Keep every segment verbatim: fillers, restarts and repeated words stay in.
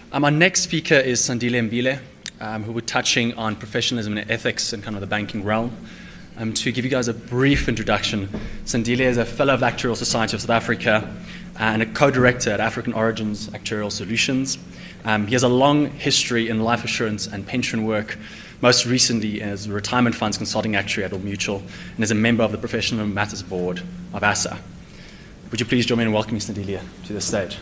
Um, our next speaker is Sandile Mbile, um, who will be touching on professionalism and ethics in kind of the banking realm. Um, to give you guys a brief introduction, Sandile is a fellow of the Actuarial Society of South Africa and a co-director at African Origins Actuarial Solutions. Um, he has a long history in life assurance and pension work, most recently as a retirement funds consulting actuary at Old Mutual, and is a member of the Professional Matters Board of A S A. Would you please join me in welcoming Sandile to the stage?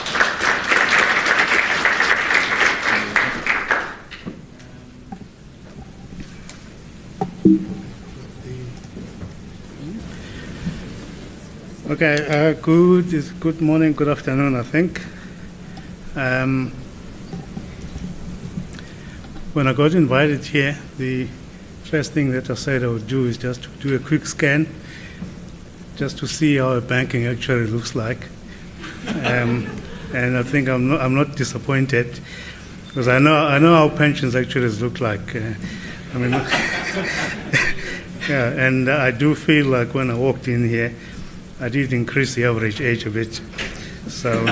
Okay, uh, good, good morning, good afternoon, I think. Um, when I got invited here, the first thing that I said I would do is just to do a quick scan, just to see how a banking actually looks like. Um, and I think I'm not, I'm not disappointed, because I know, I know how pensions actually look like. Uh, I mean, yeah, and I do feel like when I walked in here, I did increase the average age a bit. So,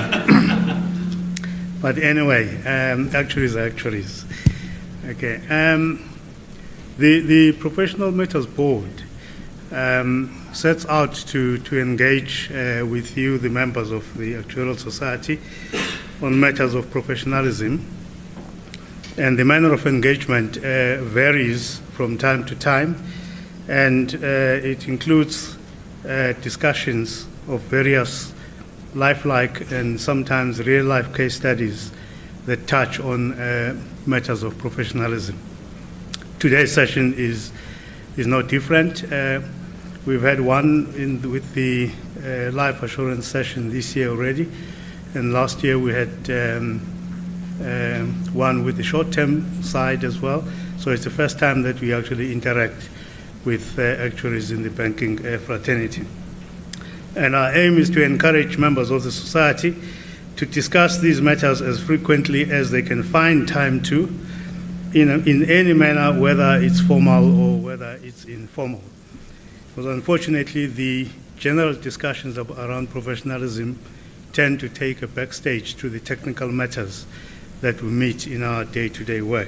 but anyway, um, actuaries are actuaries. Okay. Um, the the Professional Matters Board um, sets out to to engage uh, with you, the members of the Actuarial Society, on matters of professionalism, and the manner of engagement uh, varies from time to time, and uh, it includes Uh, discussions of various lifelike and sometimes real-life case studies that touch on uh, matters of professionalism. Today's session is is no different. Uh, we've had one in the, with the uh, life assurance session this year already, and last year we had um, uh, one with the short-term side as well. So it's the first time that we actually interact with uh, actuaries in the banking uh, fraternity. And our aim is to encourage members of the society to discuss these matters as frequently as they can find time to, in, a, in any manner, whether it's formal or whether it's informal. Because unfortunately, the general discussions of, around professionalism tend to take a backstage to the technical matters that we meet in our day-to-day work.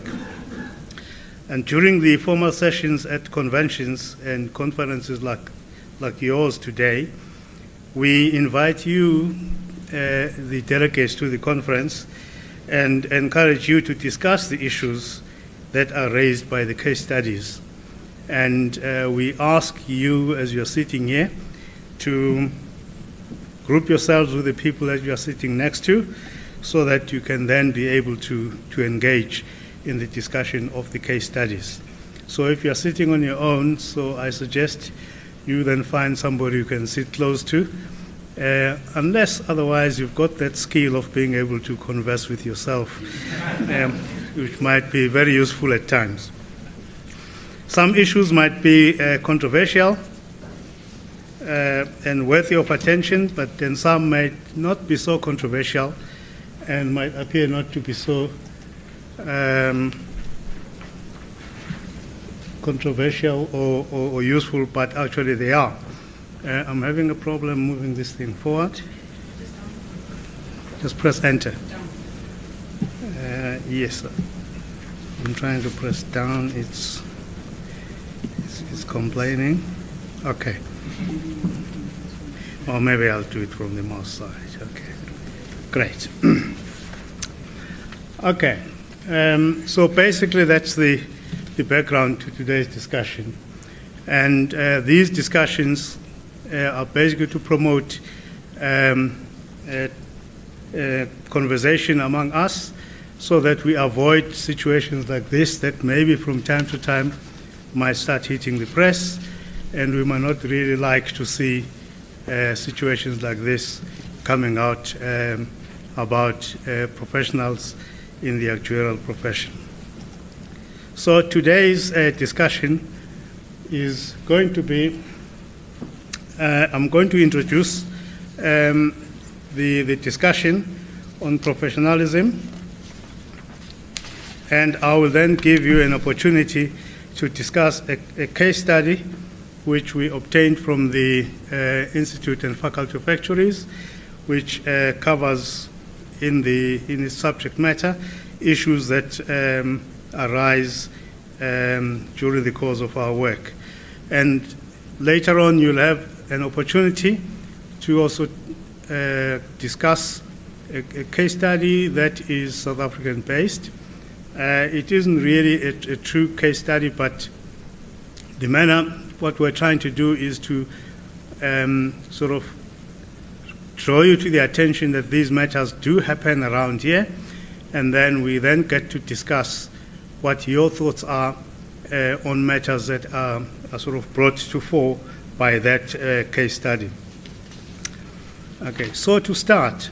And during the formal sessions at conventions and conferences like, like yours today, we invite you, uh, the delegates to the conference, and encourage you to discuss the issues that are raised by the case studies. And uh, we ask you, as you're sitting here, to group yourselves with the people that you are sitting next to, so that you can then be able to, to engage in the discussion of the case studies. So if you're sitting on your own, so I suggest you then find somebody you can sit close to, uh, unless otherwise you've got that skill of being able to converse with yourself, um, which might be very useful at times. Some issues might be uh, controversial uh, and worthy of attention, but then some might not be so controversial and might appear not to be so Um, controversial or, or, or useful, but actually they are. Uh, I'm having a problem moving this thing forward. Just press enter. Uh, yes, sir. I'm trying to press down. It's, it's, it's complaining. Okay. Or maybe I'll do it from the mouse side. Okay. Great. Okay. Um, so basically that's the, the background to today's discussion. And uh, these discussions uh, are basically to promote um, a, a conversation among us so that we avoid situations like this that maybe from time to time might start hitting the press, and we might not really like to see uh, situations like this coming out um, about uh, professionals in the actuarial profession. So today's uh, discussion is going to be, uh, I'm going to introduce um, the, the discussion on professionalism, and I will then give you an opportunity to discuss a, a case study which we obtained from the uh, Institute and Faculty of Actuaries, which uh, covers in the in the subject matter, issues that um, arise um, during the course of our work. And later on, you'll have an opportunity to also uh, discuss a, a case study that is South African-based. Uh, it isn't really a, a true case study, but the manner, what we're trying to do is to um, sort of draw you to the attention that these matters do happen around here, and then we then get to discuss what your thoughts are uh, on matters that are, are sort of brought to fore by that uh, case study. Okay, so to start,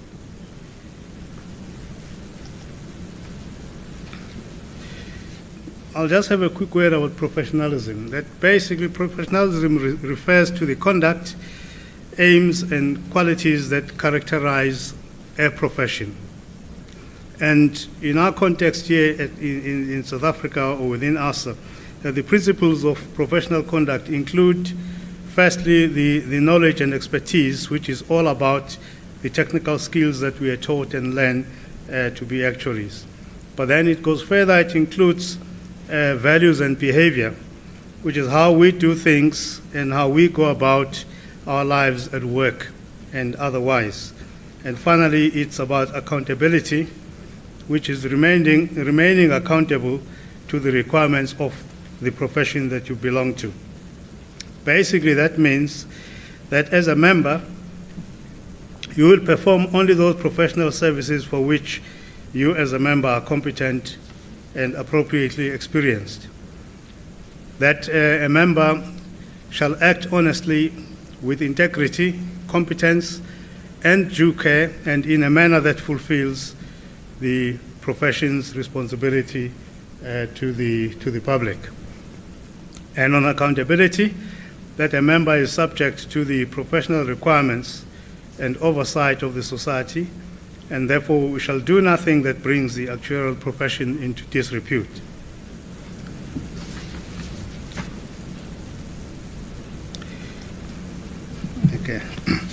I'll just have a quick word about professionalism. That basically professionalism re refers to the conduct, aims and qualities that characterize a profession. And in our context here at, in, in South Africa or within A S A, uh, the principles of professional conduct include, firstly, the, the knowledge and expertise, which is all about the technical skills that we are taught and learn uh, to be actuaries. But then it goes further, it includes uh, values and behavior, which is how we do things and how we go about our lives at work and otherwise. And finally, it's about accountability, which is remaining, remaining accountable to the requirements of the profession that you belong to. Basically, that means that as a member, you will perform only those professional services for which you as a member are competent and appropriately experienced. That uh, a member shall act honestly with integrity, competence, and due care, and in a manner that fulfills the profession's responsibility uh, to the to the public. And on accountability, that a member is subject to the professional requirements and oversight of the society, and therefore we shall do nothing that brings the actuarial profession into disrepute. Okay.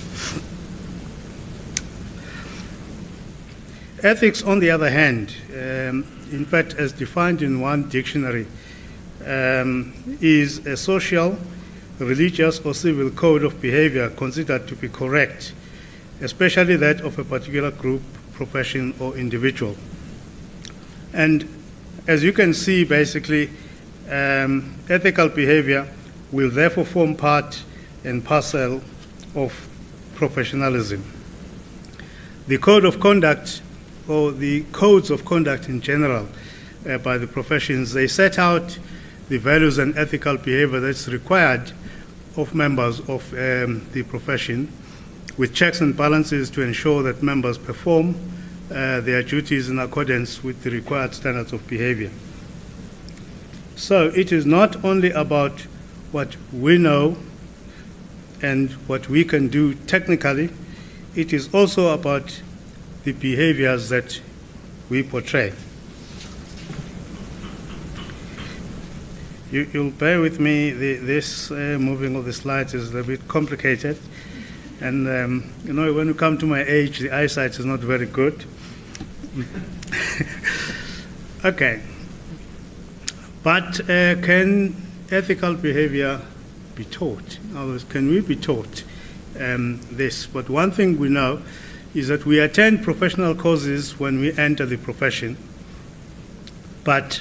Ethics, on the other hand, um, in fact, as defined in one dictionary, um, is a social, religious, or civil code of behavior considered to be correct, especially that of a particular group, profession, or individual. And as you can see, basically, um, ethical behavior will therefore form part and parcel of professionalism. The code of conduct, or the codes of conduct in general uh, by the professions, they set out the values and ethical behavior that's required of members of um, the profession, with checks and balances to ensure that members perform uh, their duties in accordance with the required standards of behavior. So it is not only about what we know and what we can do technically, it is also about the behaviors that we portray. You, you'll bear with me, the, this uh, moving of the slides is a bit complicated. And, um, you know, when you come to my age, the eyesight is not very good. Okay. But uh, can ethical behavior be taught? In other words, can we be taught um, this? But one thing we know is that we attend professional courses when we enter the profession, but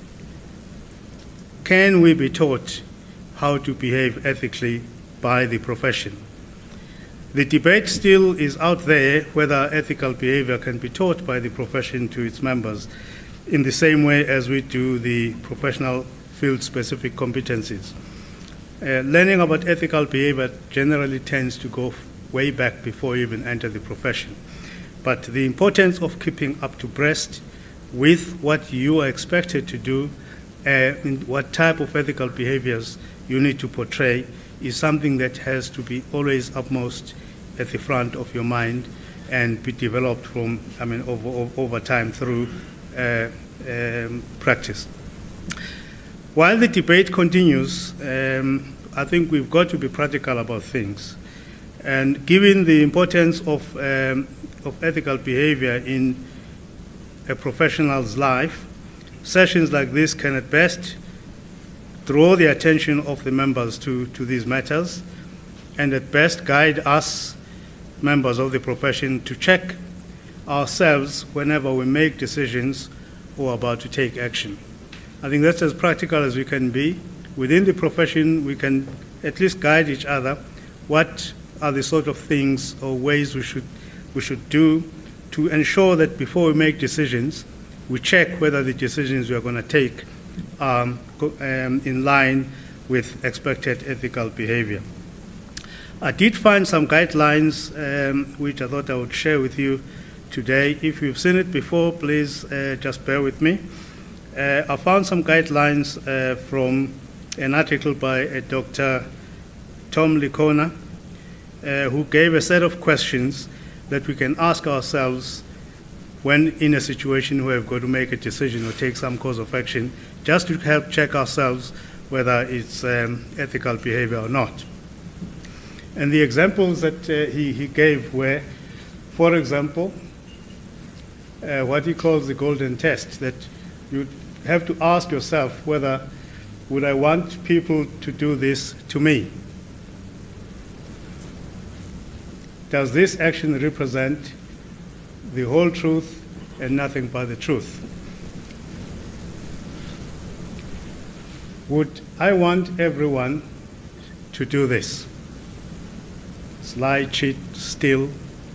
can we be taught how to behave ethically by the profession? The debate still is out there whether ethical behavior can be taught by the profession to its members in the same way as we do the professional field-specific competencies. Uh, learning about ethical behavior generally tends to go way back before you even enter the profession. But the importance of keeping up to breast with what you are expected to do, uh, in what type of ethical behaviors you need to portray, is something that has to be always upmost at the front of your mind and be developed from, I mean, over, over, over time through uh, um, practice. While the debate continues, um, I think we've got to be practical about things. And given the importance of, um, of ethical behavior in a professional's life, sessions like this can at best draw the attention of the members to, to these matters, and at best guide us, members of the profession, to check ourselves whenever we make decisions or about to take action. I think that's as practical as we can be. Within the profession, we can at least guide each other. What are the sort of things or ways we should, we should do to ensure that before we make decisions, we check whether the decisions we are going to take are um, in line with expected ethical behavior. I did find some guidelines um, which I thought I would share with you today. If you've seen it before, please uh, just bear with me. Uh, I found some guidelines uh, from an article by uh, Doctor Tom Licona, uh, who gave a set of questions that we can ask ourselves when in a situation where we've got to make a decision or take some course of action, just to help check ourselves whether it's um, ethical behavior or not. And the examples that uh, he, he gave were, for example, uh, what he calls the golden test, that you have to ask yourself whether would I want people to do this to me? Does this action represent the whole truth and nothing but the truth? Would I want everyone to do this? Lie, cheat, steal.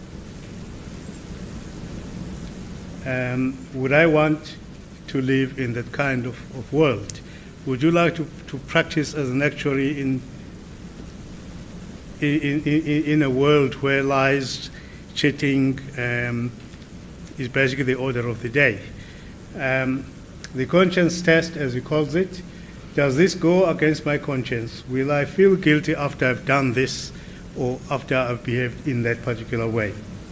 Um, would I want to live in that kind of, of world? Would you like to, to practice as an actuary in, in, in, in a world where lies, cheating um, is basically the order of the day? Um, the conscience test, as he calls it, does this go against my conscience? Will I feel guilty after I've done this, or after I've behaved in that particular way?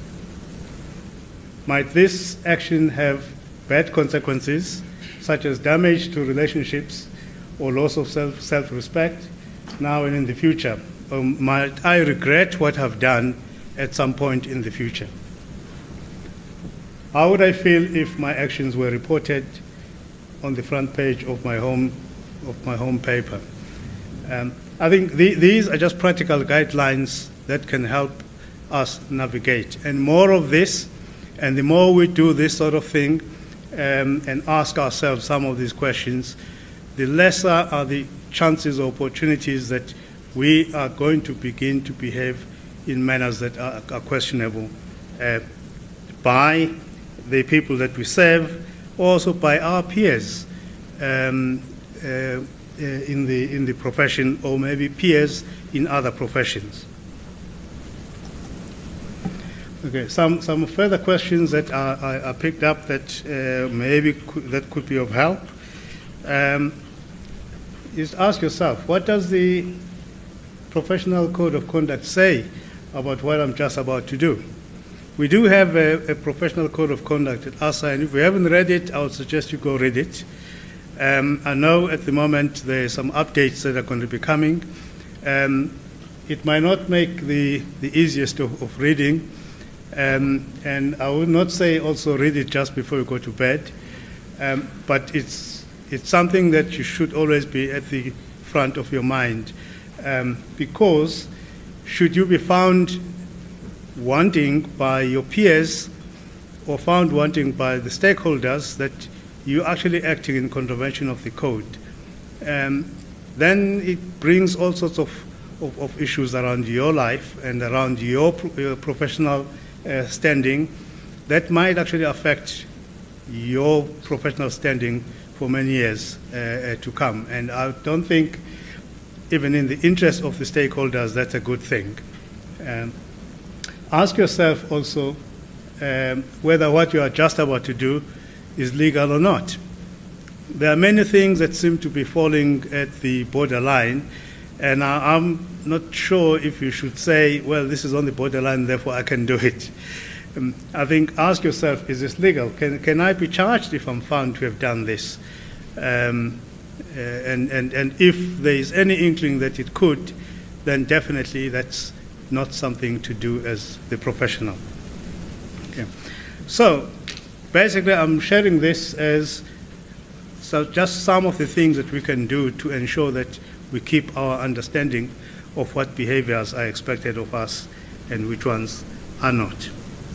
Might this action have bad consequences, such as damage to relationships or loss of self, self-respect, now and in the future? Or might I regret what I've done at some point in the future? How would I feel if my actions were reported on the front page of my home, of my home paper? Um, I think the, these are just practical guidelines that can help us navigate. And more of this, and the more we do this sort of thing um, and ask ourselves some of these questions, the lesser are the chances or opportunities that we are going to begin to behave in manners that are, are questionable uh, by the people that we serve, also by our peers um, uh, Uh, in the in the profession, or maybe peers in other professions. Okay, some some further questions that are, are, are picked up that uh, maybe could, that could be of help. Um, is ask yourself, what does the professional code of conduct say about what I'm just about to do? We do have a, a professional code of conduct at A S A, and if you haven't read it, I would suggest you go read it. Um, I know at the moment there are some updates that are going to be coming. Um, it might not make the, the easiest of, of reading, um, and I would not say also read it just before you go to bed, um, but it's, it's something that you should always be at the front of your mind, um, because should you be found wanting by your peers or found wanting by the stakeholders that you're actually acting in contravention of the code, um, then it brings all sorts of, of, of issues around your life and around your, pro your professional uh, standing that might actually affect your professional standing for many years uh, uh, to come. And I don't think, even in the interest of the stakeholders, that's a good thing. Um, ask yourself also um, whether what you are just about to do is legal or not. There are many things that seem to be falling at the borderline, and I, I'm not sure if you should say, well, this is on the borderline, therefore I can do it. Um, I think ask yourself, is this legal? Can, can I be charged if I'm found to have done this? Um, uh, and, and, and if there is any inkling that it could, then definitely that's not something to do as the professional. Okay. So basically I'm sharing this as so just some of the things that we can do to ensure that we keep our understanding of what behaviors are expected of us and which ones are not.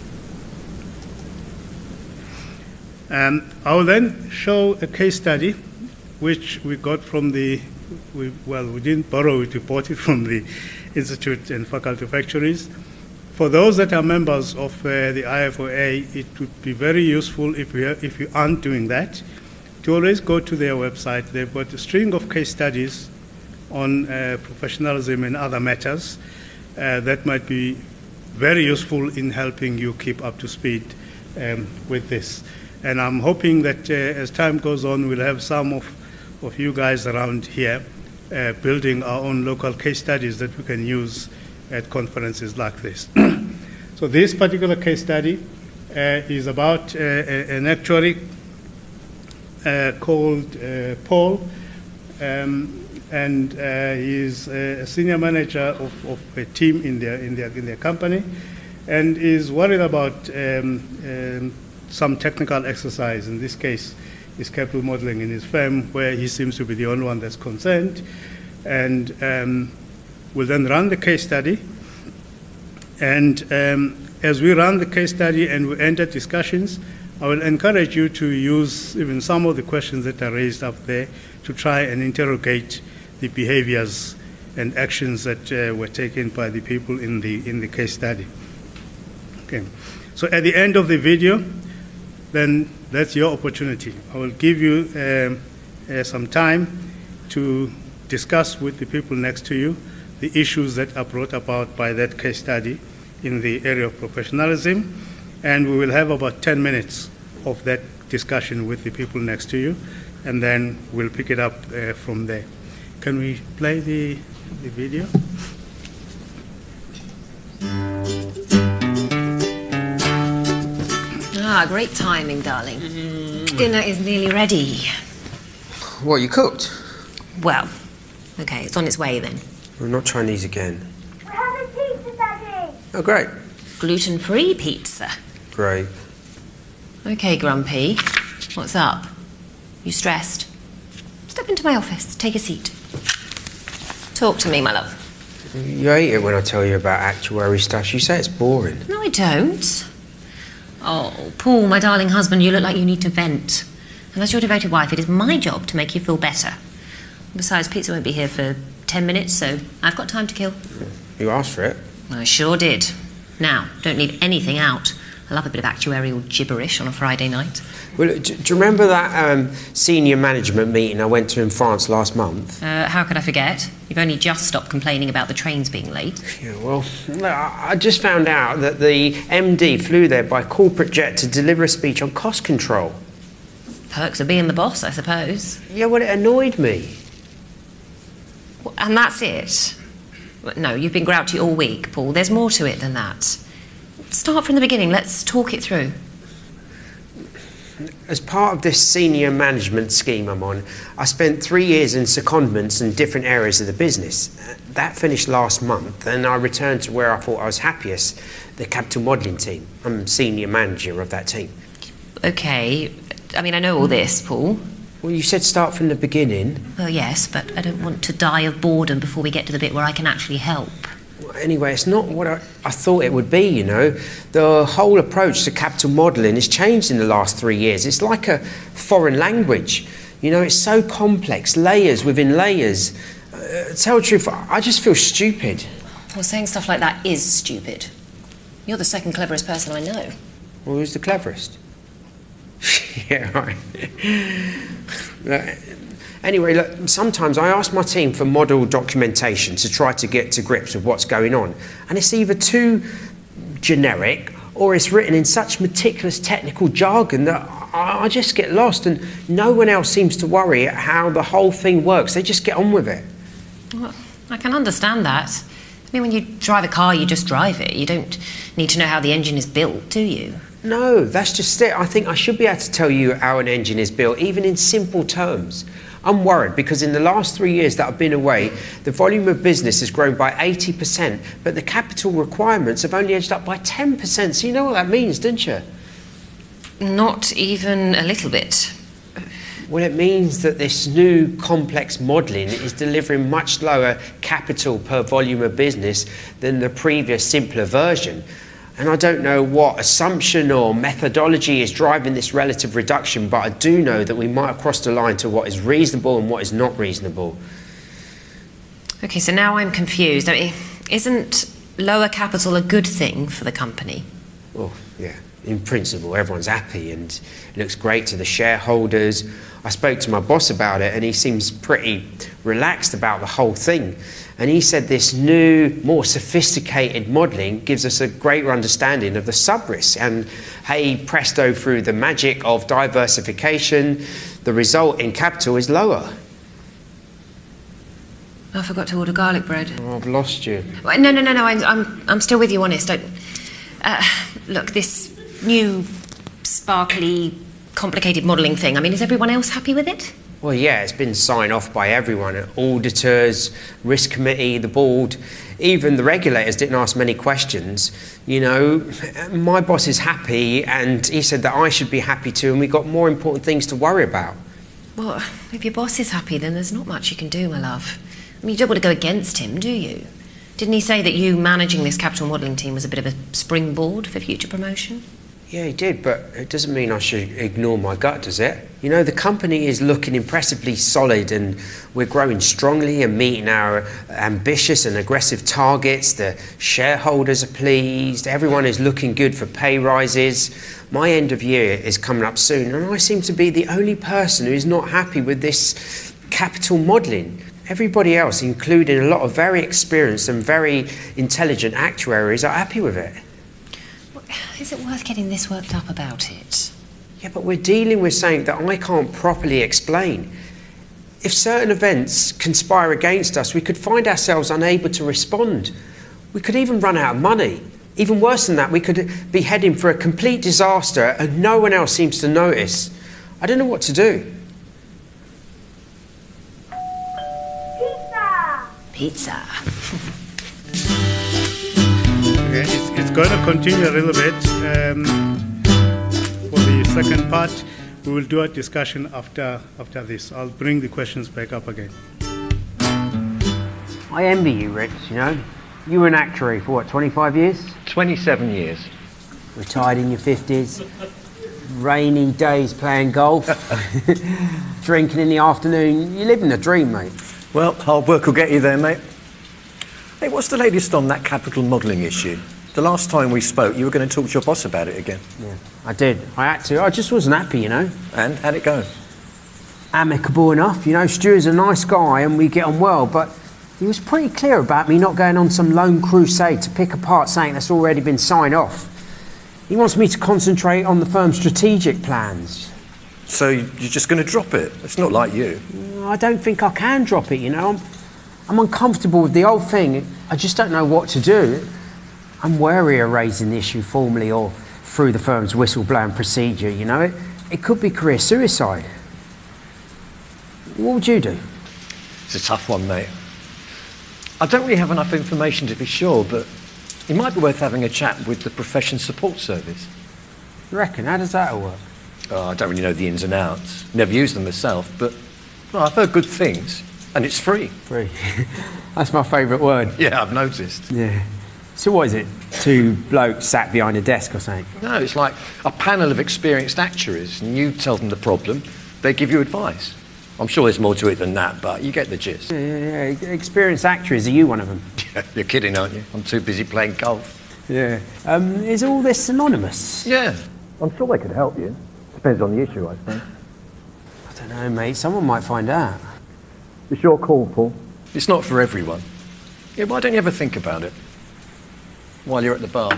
Um, I will then show a case study which we got from the, we, well, we didn't borrow it, we bought it from the Institute and Faculty of Actuaries. For those that are members of uh, the I F O A, it would be very useful if, we are, if you aren't doing that, to always go to their website. They've got a string of case studies on uh, professionalism and other matters uh, that might be very useful in helping you keep up to speed um, with this. And I'm hoping that uh, as time goes on, we'll have some of, of you guys around here uh, building our own local case studies that we can use at conferences like this. So this particular case study uh, is about uh, an actuary uh, called uh, Paul, um, and uh, he's a senior manager of, of a team in their, in, their, in their company, and is worried about um, um, some technical exercise. In this case, is capital modeling in his firm, where he seems to be the only one that's concerned, and um, we'll then run the case study. And um, as we run the case study and we enter discussions, I will encourage you to use even some of the questions that are raised up there to try and interrogate the behaviors and actions that uh, were taken by the people in the, in the case study. Okay. So at the end of the video, then that's your opportunity. I will give you um, uh, some time to discuss with the people next to you the issues that are brought about by that case study in the area of professionalism, and we will have about ten minutes of that discussion with the people next to you, and then we'll pick it up uh, from there. Can we play the, the video? Ah, great timing, darling. Mm. Dinner is nearly ready. What, you cooked? Well, okay, it's on its way then. We're not Chinese again. We're having pizza, Daddy. Oh, great. Gluten-free pizza. Great. Okay, Grumpy. What's up? You stressed? Step into my office. Take a seat. Talk to me, my love. You hate it when I tell you about actuary stuff. You say it's boring. No, I don't. Oh, Paul, my darling husband, you look like you need to vent. And as your devoted wife, it is my job to make you feel better. Besides, pizza won't be here for ten minutes, so I've got time to kill. You asked for it. I sure did. Now, don't leave anything out. I love a bit of actuarial gibberish on a Friday night. Well, do, do you remember that um, senior management meeting I went to in France last month? Uh, how could I forget? You've only just stopped complaining about the trains being late. Yeah, well, I just found out that the M D flew there by corporate jet to deliver a speech on cost control. Perks of being the boss, I suppose. Yeah, well, it annoyed me. And that's it? No, you've been grouchy all week, Paul. There's more to it than that. Start from the beginning. Let's talk it through. As part of this senior management scheme I'm on, I spent three years in secondments in different areas of the business. That finished last month, and I returned to where I thought I was happiest, the capital modelling team. I'm senior manager of that team. OK. I mean, I know all this, Paul. Well, you said start from the beginning. Well, yes, but I don't want to die of boredom before we get to the bit where I can actually help. Well, anyway, it's not what I, I thought it would be, you know. The whole approach to capital modelling has changed in the last three years. It's like a foreign language. You know, it's so complex, layers within layers. Uh, to tell the truth, I just feel stupid. Well, saying stuff like that is stupid. You're the second cleverest person I know. Well, who's the cleverest? Yeah, right. uh, anyway, look, sometimes I ask my team for model documentation to try to get to grips with what's going on, and it's either too generic or it's written in such meticulous technical jargon that I, I just get lost, and no one else seems to worry at how the whole thing works. They just get on with it. Well, I can understand that. I mean, when you drive a car, you just drive it. You don't need to know how the engine is built, do you? No, that's just it. I think I should be able to tell you how an engine is built, even in simple terms. I'm worried because in the last three years that I've been away, the volume of business has grown by eighty percent, but the capital requirements have only edged up by ten percent. So you know what that means, don't you? Not even a little bit. Well, it means that this new complex modelling is delivering much lower capital per volume of business than the previous simpler version. And I don't know what assumption or methodology is driving this relative reduction, but I do know that we might have crossed the line to what is reasonable and what is not reasonable. Okay, so now I'm confused. I mean, isn't lower capital a good thing for the company? Well, yeah. In principle, everyone's happy and it looks great to the shareholders. I spoke to my boss about it and he seems pretty relaxed about the whole thing. And he said this new, more sophisticated modelling gives us a greater understanding of the sub-risks. And hey, presto, through the magic of diversification, the result in capital is lower. I forgot to order garlic bread. Oh, I've lost you. Well, no, no, no, no, I'm, I'm, I'm still with you, honest. Don't, uh, look, this new, sparkly, complicated modelling thing, I mean, is everyone else happy with it? Well, yeah, it's been signed off by everyone, auditors, risk committee, the board, even the regulators didn't ask many questions. You know, my boss is happy and he said that I should be happy too, and we've got more important things to worry about. Well, if your boss is happy, then there's not much you can do, my love. I mean, you don't want to go against him, do you? Didn't he say that you managing this capital modelling team was a bit of a springboard for future promotion? Yeah, he did, but it doesn't mean I should ignore my gut, does it? You know, the company is looking impressively solid and we're growing strongly and meeting our ambitious and aggressive targets. The shareholders are pleased. Everyone is looking good for pay rises. My end of year is coming up soon and I seem to be the only person who is not happy with this capital modelling. Everybody else, including a lot of very experienced and very intelligent actuaries, are happy with it. Is it worth getting this worked up about it? Yeah, but we're dealing with something that I can't properly explain. If certain events conspire against us, we could find ourselves unable to respond. We could even run out of money. Even worse than that, we could be heading for a complete disaster and no one else seems to notice. I don't know what to do. Pizza. Okay, it's, it's going to continue a little bit. Um, for the second part, we will do a discussion after after this. I'll bring the questions back up again. I envy you, Rich, you know. You were an actuary for what, twenty-five years? twenty-seven years. Retired in your fifties. Rainy days playing golf. Drinking in the afternoon. You're living the dream, mate. Well, hard work will get you there, mate. Hey, what's the latest on that capital modelling issue? The last time we spoke, you were going to talk to your boss about it again. Yeah, I did. I had to. I just wasn't happy, you know. And how'd it go? Amicable enough, you know. Stuart's a nice guy and we get on well, but he was pretty clear about me not going on some lone crusade to pick apart something that's already been signed off. He wants me to concentrate on the firm's strategic plans. So you're just going to drop it? It's not like you. I don't think I can drop it, you know. I'm, I'm uncomfortable with the whole thing. I just don't know what to do. I'm wary of raising the issue formally or through the firm's whistleblowing procedure, you know. It, it could be career suicide. What would you do? It's a tough one, mate. I don't really have enough information to be sure, but it might be worth having a chat with the Profession Support Service. You reckon? How does that all work? Oh, I don't really know the ins and outs. Never used them myself, but well, I've heard good things. And it's free. Free. That's my favourite word. Yeah, I've noticed. Yeah. So what is it? Two blokes sat behind a desk or something? No, it's like a panel of experienced actuaries, and you tell them the problem, they give you advice. I'm sure there's more to it than that, but you get the gist. Yeah, yeah, yeah. Experienced actuaries, are you one of them? You're kidding, aren't you? I'm too busy playing golf. Yeah. Um, is all this anonymous? Yeah. I'm sure they could help you. Depends on the issue, I suppose. I don't know, mate. Someone might find out. It's your call, Paul. It's not for everyone. Yeah, why don't you ever think about it? While you're at the bar.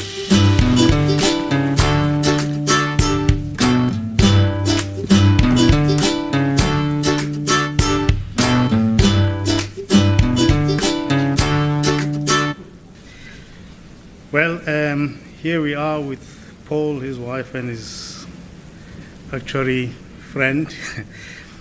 Well, um, here we are with Paul, his wife, and his actuary friend.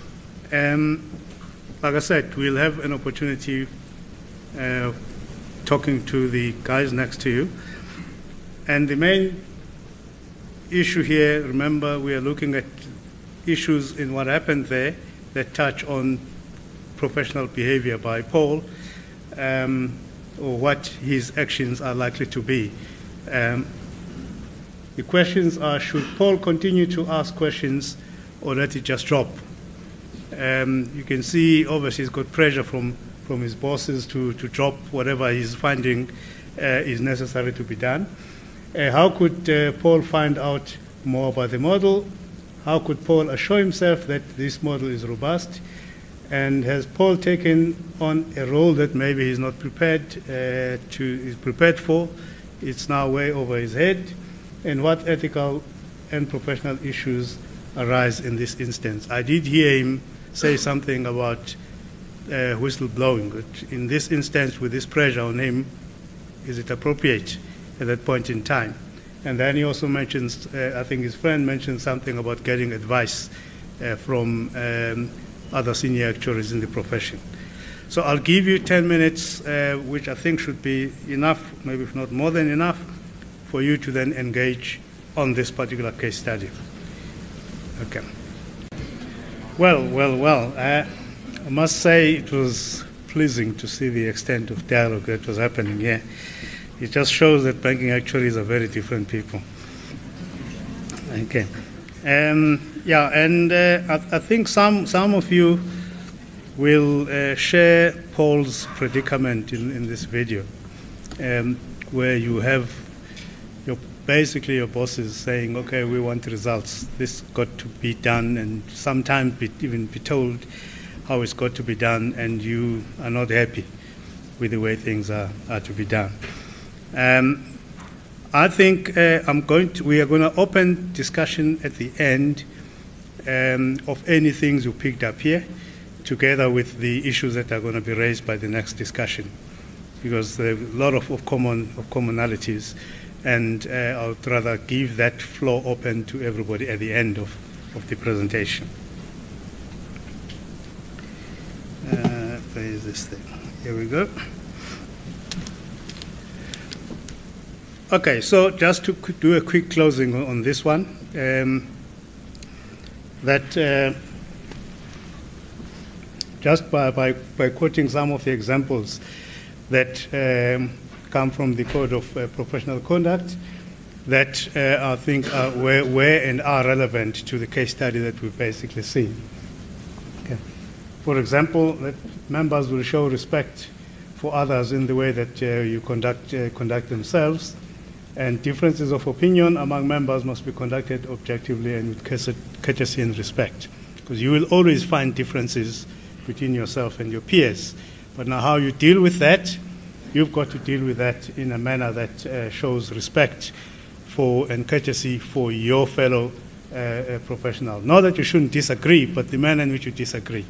Um, like I said, we'll have an opportunity uh, talking to the guys next to you. And the main issue here, remember, we are looking at issues in what happened there that touch on professional behavior by Paul, um, or what his actions are likely to be. Um, the questions are, should Paul continue to ask questions or let it just drop? Um, you can see, obviously, he's got pressure from, from his bosses to, to drop whatever he's finding uh, is necessary to be done. Uh, how could uh, Paul find out more about the model? How could Paul assure himself that this model is robust? And has Paul taken on a role that maybe he's not prepared uh, to is prepared for? It's now way over his head. And what ethical and professional issues arise in this instance? I did hear him say something about uh, whistleblowing. But in this instance, with this pressure on him, is it appropriate at that point in time? And then he also mentions, uh, I think his friend mentioned something about getting advice uh, from um, other senior actuaries in the profession. So I'll give you ten minutes, uh, which I think should be enough, maybe if not more than enough, for you to then engage on this particular case study. Okay. Well, well, well. Uh, I must say it was pleasing to see the extent of dialogue that was happening here. It just shows that banking actuaries are very different people. Okay. Um, yeah, and uh, I, I think some, some of you will uh, share Paul's predicament in, in this video, um, where you have your, basically your bosses saying, okay, we want results. This got to be done, and sometimes be, even be told how it's got to be done, and you are not happy with the way things are, are to be done. Um, I think uh, I'm going to, we are going to open discussion at the end um, of any things you picked up here, together with the issues that are going to be raised by the next discussion, because there are a lot of, of, common, of commonalities, and uh, I would rather give that floor open to everybody at the end of, of the presentation. Uh, where is this thing? Here we go. Okay, so just to do a quick closing on this one, um, that uh, just by, by, by quoting some of the examples that um, come from the Code of uh, Professional Conduct, that uh, I think are, were, were and are relevant to the case study that we've basically seen. Okay. For example, that members will show respect for others in the way that uh, you conduct, uh, conduct themselves, and differences of opinion among members must be conducted objectively and with courtesy and respect. Because you will always find differences between yourself and your peers. But now how you deal with that, you've got to deal with that in a manner that uh, shows respect for and courtesy for your fellow uh, uh, professional. Not that you shouldn't disagree, but the manner in which you disagree.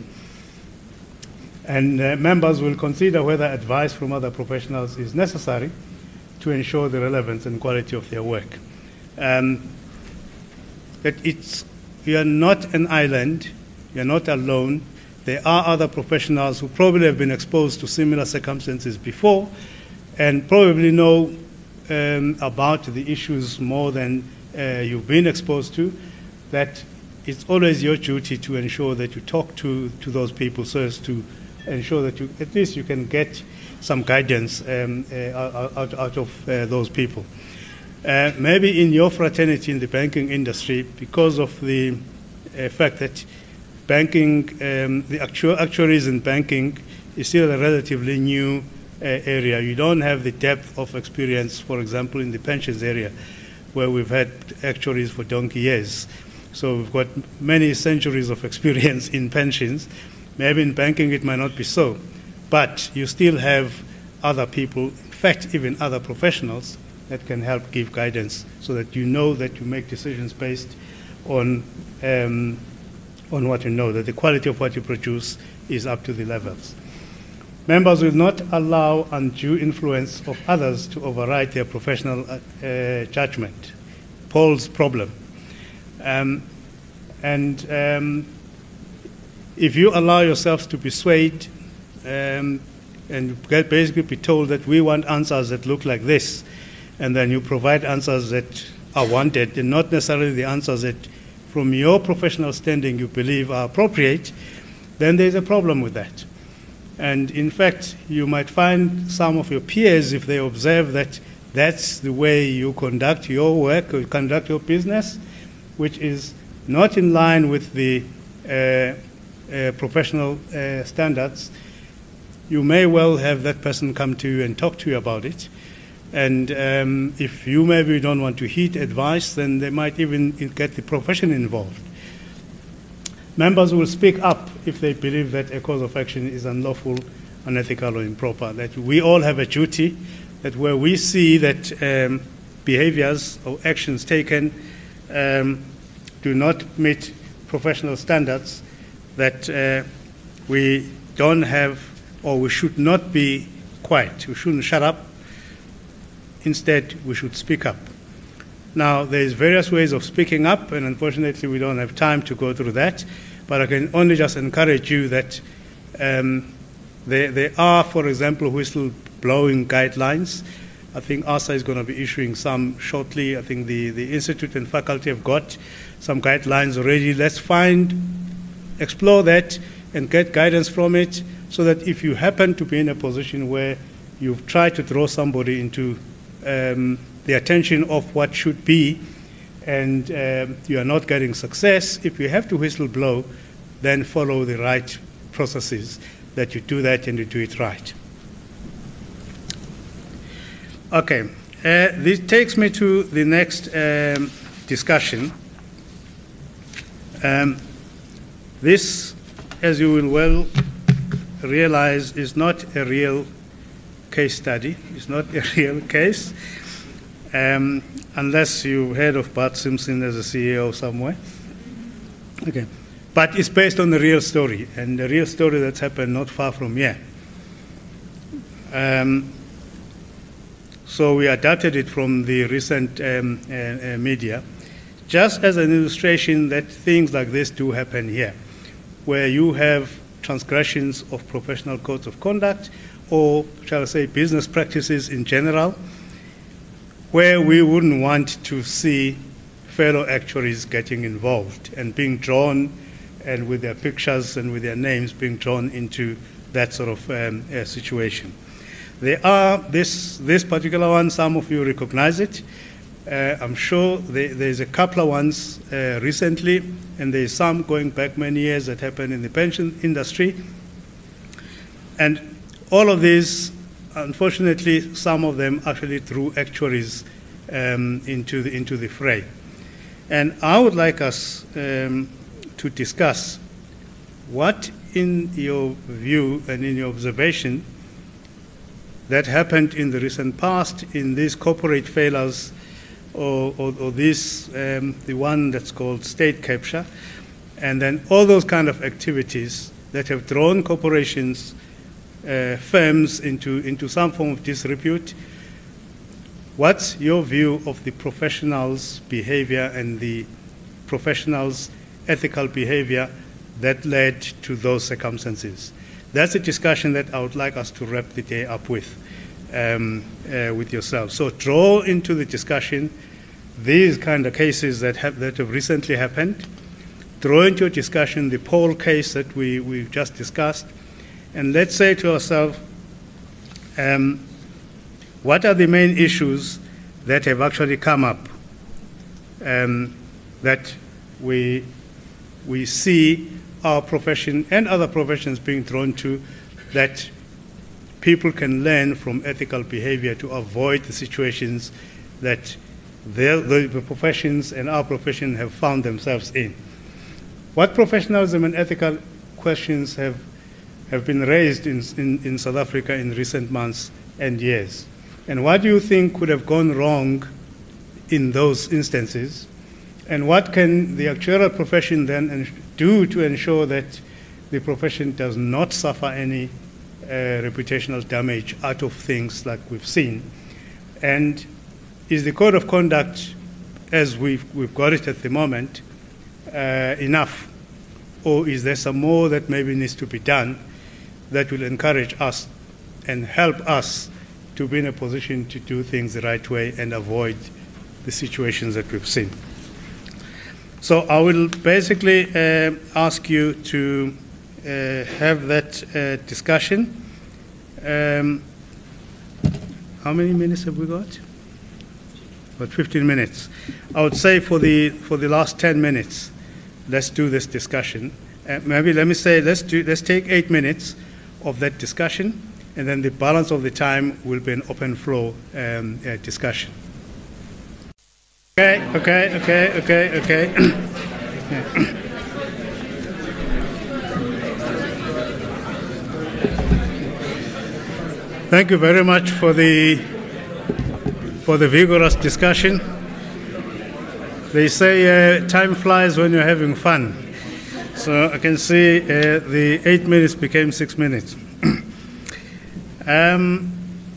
And uh, members will consider whether advice from other professionals is necessary to ensure the relevance and quality of their work. Um, that it's, you are not an island, you are not alone. There are other professionals who probably have been exposed to similar circumstances before and probably know um, about the issues more than uh, you've been exposed to, that it's always your duty to ensure that you talk to, to those people so as to ensure that you, at least you can get some guidance um, uh, out, out of uh, those people. Uh, maybe in your fraternity in the banking industry, because of the uh, fact that banking, um, the actual actuaries in banking is still a relatively new uh, area. You don't have the depth of experience, for example, in the pensions area, where we've had actuaries for donkey years. So we've got many centuries of experience in pensions. Maybe in banking it might not be so. But you still have other people, in fact, even other professionals that can help give guidance so that you know that you make decisions based on, um, on what you know, that the quality of what you produce is up to the levels. Members will not allow undue influence of others to override their professional uh, judgment. Paul's problem. Um, and um, if you allow yourselves to be swayed um, and get basically be told that we want answers that look like this, and then you provide answers that are wanted and not necessarily the answers that from your professional standing you believe are appropriate, then there's a problem with that. And in fact, you might find some of your peers, if they observe that that's the way you conduct your work or you conduct your business, which is not in line with the uh, uh, professional uh, standards, you may well have that person come to you and talk to you about it. And um, if you maybe don't want to heed advice, then they might even get the profession involved. Members will speak up if they believe that a course of action is unlawful, unethical, or improper. That we all have a duty that where we see that um, behaviors or actions taken um, do not meet professional standards, that uh, we don't have, or we should not be quiet. We shouldn't shut up. Instead, we should speak up. Now, there's various ways of speaking up, and unfortunately we don't have time to go through that, but I can only just encourage you that um, there, there are, for example, whistle-blowing guidelines. I think ASA is going to be issuing some shortly. I think the, the Institute and faculty have got some guidelines already. Let's find, explore that, and get guidance from it, so that if you happen to be in a position where you've tried to draw somebody into um, the attention of what should be, and um, you are not getting success, if you have to whistle blow, then follow the right processes, that you do that and you do it right. Okay, uh, this takes me to the next um, discussion. Um, this, as you will well realize, is not a real case study. It's not a real case, um, unless you've heard of Bart Simpson as a C E O somewhere. Okay, but it's based on the real story, and the real story that's happened not far from here. Um, so we adapted it from the recent um, uh, uh, media, just as an illustration that things like this do happen here, where you have transgressions of professional codes of conduct, or shall I say business practices in general, where we wouldn't want to see fellow actuaries getting involved and being drawn, and with their pictures and with their names being drawn into that sort of um, uh, situation. There are, this, this particular one, some of you recognize it. Uh, I'm sure there, there's a couple of ones uh, recently, and there's some going back many years that happened in the pension industry. And all of these, unfortunately, some of them actually threw actuaries um, into, the, into the fray. And I would like us um, to discuss what, in your view and in your observation, that happened in the recent past in these corporate failures, or, or, or this, um, the one that's called state capture, and then all those kind of activities that have drawn corporations, uh, firms into, into some form of disrepute. What's your view of the professionals' behavior and the professionals' ethical behavior that led to those circumstances? That's a discussion that I would like us to wrap the day up with, um, uh, with yourselves. So draw into the discussion these kind of cases that have, that have recently happened. Draw into a discussion the Paul case that we, we've just discussed. And let's say to ourselves, um, what are the main issues that have actually come up um, that we, we see our profession and other professions being drawn to, that people can learn from ethical behavior to avoid the situations that their, the professions and our profession have found themselves in. What professionalism and ethical questions have, have been raised in, in, in South Africa in recent months and years? And what do you think could have gone wrong in those instances? And what can the actuarial profession then do to ensure that the profession does not suffer any uh, reputational damage out of things like we've seen? And is the code of conduct, as we've, we've got it at the moment, uh, enough? or is there some more that maybe needs to be done that will encourage us and help us to be in a position to do things the right way and avoid the situations that we've seen. So I will basically uh, ask you to uh, have that uh, discussion. Um, how many minutes have we got? About fifteen minutes. I would say for the for the last ten minutes, let's do this discussion. Uh, maybe let me say let's do let's take eight minutes of that discussion, and then the balance of the time will be an open floor um, uh, discussion. Okay, okay, okay, okay, okay. Thank you very much for the for the vigorous discussion. They say uh, time flies when you're having fun. So I can see uh, the eight minutes became six minutes. um,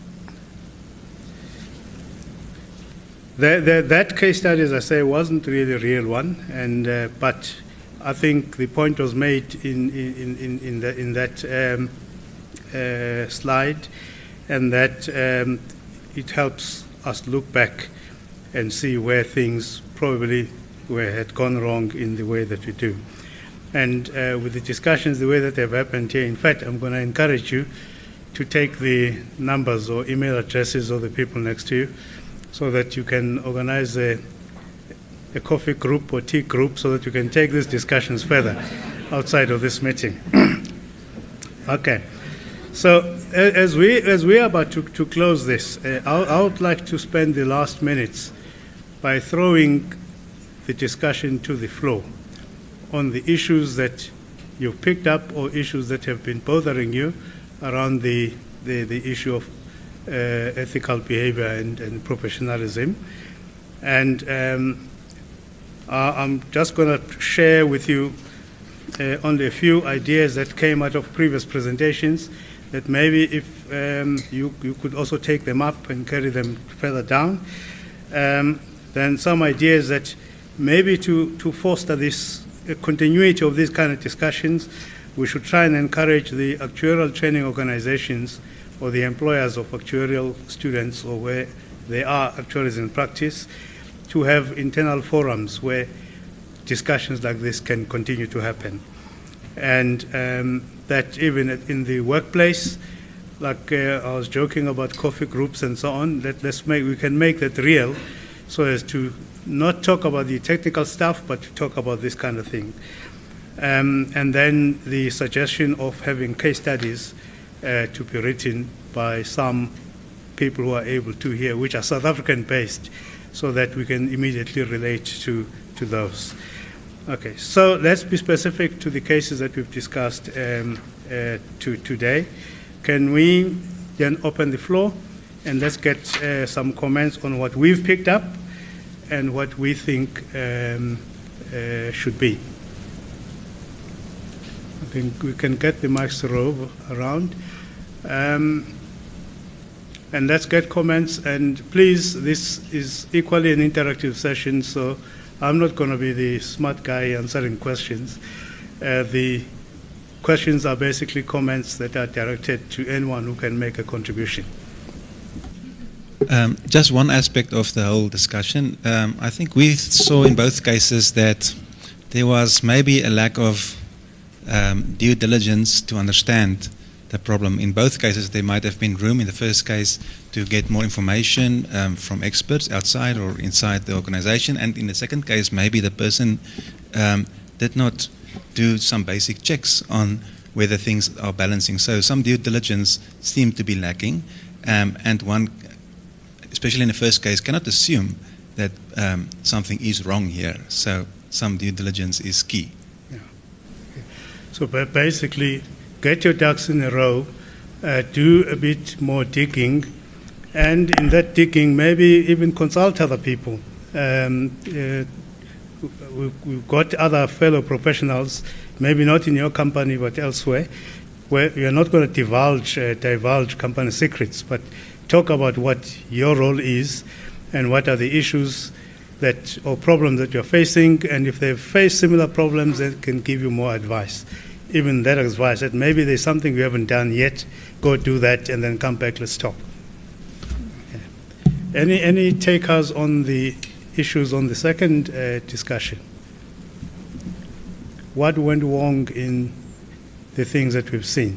the, the, that case study, as I say, wasn't really a real one, and uh, but I think the point was made in in in, in, the, in that um, uh, slide, and that um, it helps us look back and see where things probably were, had gone wrong in the way that we do. And uh, with the discussions the way that they've happened here, in fact, I'm going to encourage you to take the numbers or email addresses of the people next to you so that you can organize a, a coffee group or tea group so that you can take these discussions further outside of this meeting. Okay. So as we, as we are about to, to close this, uh, I, I would like to spend the last minutes by throwing the discussion to the floor on the issues that you've picked up or issues that have been bothering you around the, the, the issue of uh, ethical behavior and, and professionalism. And um, uh, I'm just going to share with you uh, only a few ideas that came out of previous presentations that maybe if um, you, you could also take them up and carry them further down. Um, then some ideas that maybe to, to foster this uh, continuity of these kind of discussions, we should try and encourage the actuarial training organizations or the employers of actuarial students or where they are actuaries in practice to have internal forums where discussions like this can continue to happen. And um, that even in the workplace, like uh, I was joking about coffee groups and so on, that let's make, we can make that real so as to not talk about the technical stuff, but to talk about this kind of thing. Um, and then the suggestion of having case studies uh, to be written by some people who are able to here, which are South African based, so that we can immediately relate to, to those. Okay, so let's be specific to the cases that we've discussed um, uh, to, today. Can we then open the floor and let's get uh, some comments on what we've picked up and what we think um, uh, should be. I think we can get the mics to roll around. Um, and let's get comments. And please, this is equally an interactive session, so I'm not going to be the smart guy answering questions. Uh, the questions are basically comments that are directed to anyone who can make a contribution. Um, just one aspect of the whole discussion. Um, I think we saw in both cases that there was maybe a lack of um, due diligence to understand the problem. In both cases, there might have been room in the first case to get more information um, from experts outside or inside the organization, and in the second case, maybe the person um, did not do some basic checks on whether things are balancing. So some due diligence seemed to be lacking, um, and one, especially in the first case, cannot assume that um, something is wrong here. So some due diligence is key. Yeah. Okay. So basically, get your ducks in a row, uh, do a bit more digging, and in that digging, maybe even consult other people. Um, uh, we, we've got other fellow professionals, maybe not in your company but elsewhere, where you're not going to divulge, uh, divulge company secrets, but talk about what your role is and what are the issues that or problems that you're facing, and if they've faced similar problems, they can give you more advice. Even that advice that maybe there's something you haven't done yet, go do that and then come back, let's talk. Yeah. Any, any takers on the issues on the second uh, discussion? What went wrong in the things that we've seen?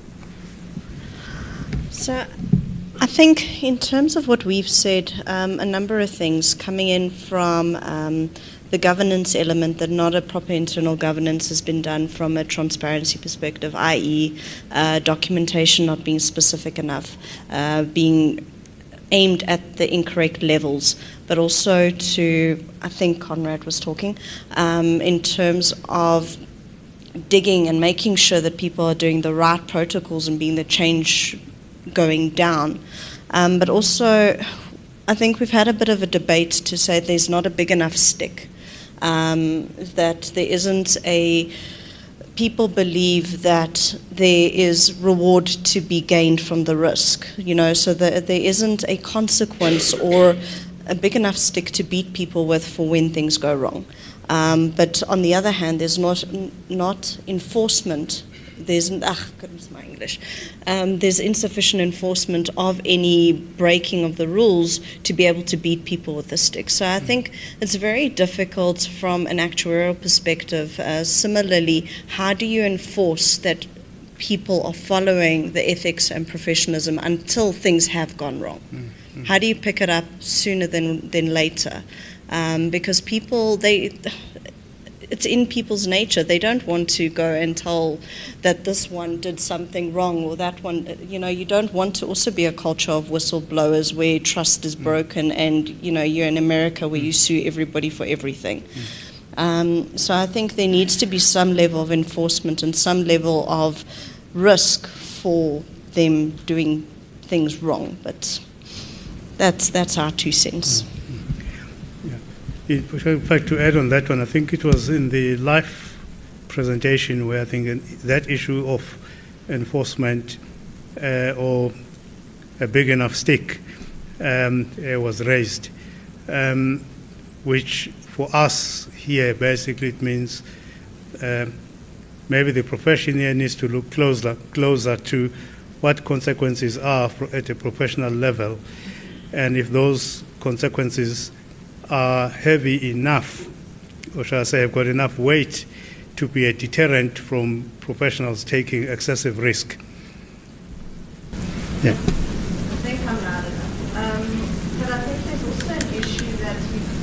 So I think in terms of what we've said, um, a number of things coming in from um, the governance element, that not a proper internal governance has been done from a transparency perspective, that is uh, documentation not being specific enough, uh, being aimed at the incorrect levels, but also to, I think Conrad was talking, um, in terms of digging and making sure that people are doing the right protocols and being the change going down. Um, but also, I think we've had a bit of a debate to say there's not a big enough stick, um, that there isn't a... People believe that there is reward to be gained from the risk, you know, so that there isn't a consequence or a big enough stick to beat people with for when things go wrong. Um, but on the other hand, there's not not enforcement. There's ah, goodness, my English. Um, there's insufficient enforcement of any breaking of the rules to be able to beat people with the stick. So I think it's very difficult from an actuarial perspective. Uh, similarly, how do you enforce that people are following the ethics and professionalism until things have gone wrong? Mm-hmm. How do you pick it up sooner than than later? Um, because people, they. It's in people's nature. They don't want to go and tell that this one did something wrong or that one, you know, you don't want to also be a culture of whistleblowers where trust is broken and, you know, you're in America where you sue everybody for everything. Um, so I think there needs to be some level of enforcement and some level of risk for them doing things wrong. But that's, that's our two cents. In fact, to add on that one, I think it was in the live presentation where I think that issue of enforcement uh, or a big enough stick um, uh, was raised, um, which for us here basically it means uh, maybe the profession here needs to look closer, closer to what consequences are at a professional level, and if those consequences are heavy enough, or shall I say have got enough weight to be a deterrent from professionals taking excessive risk. Yeah. I think I'm loud enough. Um, but I think there's also an issue that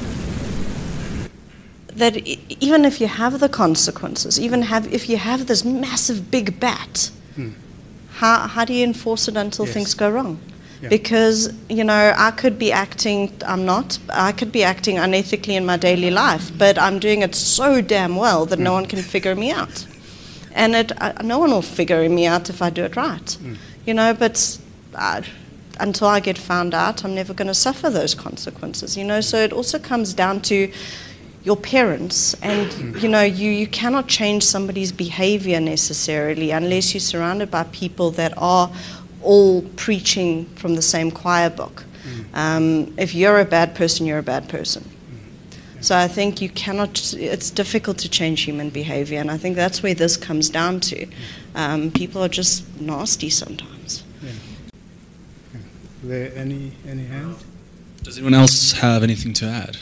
you, that e- even if you have the consequences, even have if you have this massive big bat, hmm. how how do you enforce it until yes. things go wrong? Yeah. Because, you know, I could be acting, I'm not, I could be acting unethically in my daily life, but I'm doing it so damn well that mm. no one can figure me out. And it, uh, no one will figure me out if I do it right. Mm. You know, but uh, until I get found out, I'm never going to suffer those consequences, you know. So it also comes down to your parents, and, mm. you know, you, you cannot change somebody's behavior necessarily unless you're surrounded by people that are all preaching from the same choir book. Mm. Um, if you're a bad person, you're a bad person. Mm. Yeah. So I think you cannot, it's difficult to change human behavior, and I think that's where this comes down to. Um, people are just nasty sometimes. Yeah. Yeah. Are there any, any hands? Does anyone else have anything to add?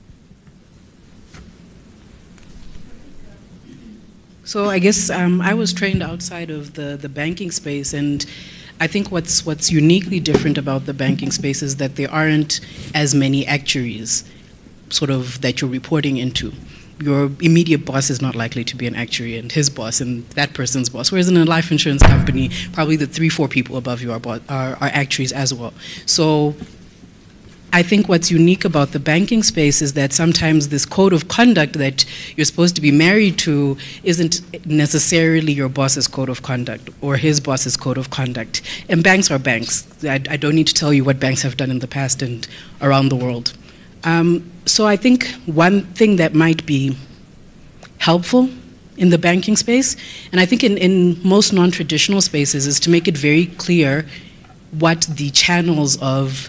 So I guess um, I was trained outside of the, the banking space, and I think what's what's uniquely different about the banking space is that there aren't as many actuaries sort of that you're reporting into. Your immediate boss is not likely to be an actuary, and his boss and that person's boss. Whereas in a life insurance company, probably the three, four people above you are, are, are actuaries as well. So I think what's unique about the banking space is that sometimes this code of conduct that you're supposed to be married to isn't necessarily your boss's code of conduct or his boss's code of conduct. And banks are banks. I, I don't need to tell you what banks have done in the past and around the world. Um, so I think one thing that might be helpful in the banking space, and I think in, in most non-traditional spaces, is to make it very clear what the channels of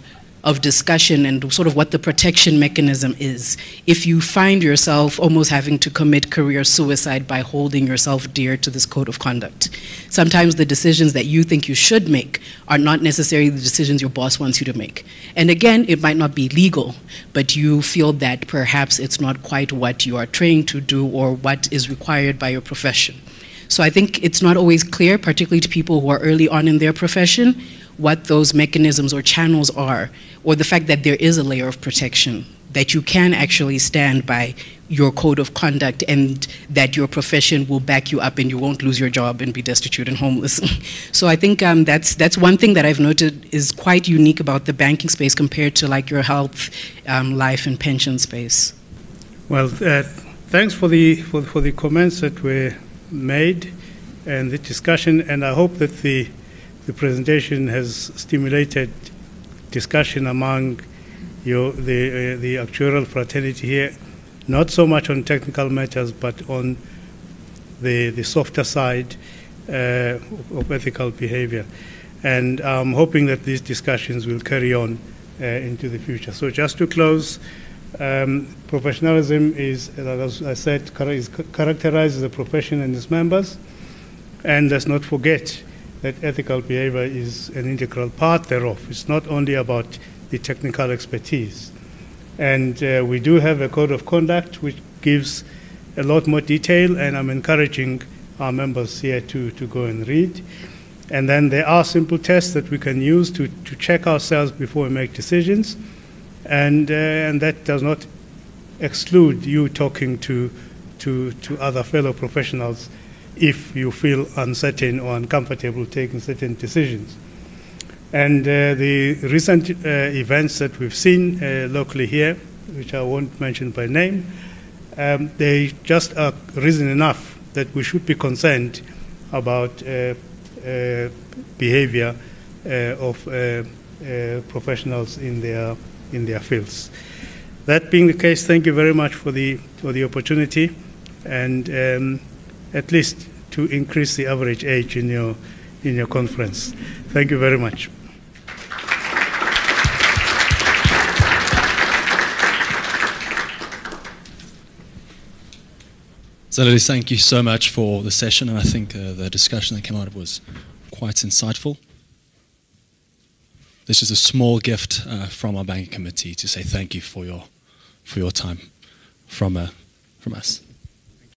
of discussion and sort of what the protection mechanism is if you find yourself almost having to commit career suicide by holding yourself dear to this code of conduct. Sometimes the decisions that you think you should make are not necessarily the decisions your boss wants you to make. And again, it might not be legal, but you feel that perhaps it's not quite what you are trained to do or what is required by your profession. So I think it's not always clear, particularly to people who are early on in their profession, what those mechanisms or channels are, or the fact that there is a layer of protection, that you can actually stand by your code of conduct and that your profession will back you up and you won't lose your job and be destitute and homeless. So I think um, that's, that's one thing that I've noted is quite unique about the banking space compared to like your health, um, life and pension space. Well, uh, thanks for the, for, for the comments that were made and the discussion, and I hope that the, the presentation has stimulated discussion among your, the, uh, the actuarial fraternity here, not so much on technical matters, but on the, the softer side uh, of ethical behavior. And I'm hoping that these discussions will carry on uh, into the future. So just to close, um, professionalism is, as I said, is characterizes the profession and its members. And let's not forget that ethical behavior is an integral part thereof. It's not only about the technical expertise. And uh, we do have a code of conduct which gives a lot more detail, and I'm encouraging our members here to, to go and read. And then there are simple tests that we can use to, to check ourselves before we make decisions. And, uh, and that does not exclude you talking to, to, to other fellow professionals if you feel uncertain or uncomfortable taking certain decisions. And uh, the recent uh, events that we've seen uh, locally here, which I won't mention by name, um, they just are reason enough that we should be concerned about uh, uh, behavior uh, of uh, uh, professionals in their, in their fields. That being the case, thank you very much for the, for the opportunity, and um, at least to increase the average age in your, in your conference. Thank you very much. So, ladies, thank you so much for the session, and I think uh, the discussion that came out of it was quite insightful. This is a small gift uh, from our banking committee to say thank you for your, for your time from, uh, from us.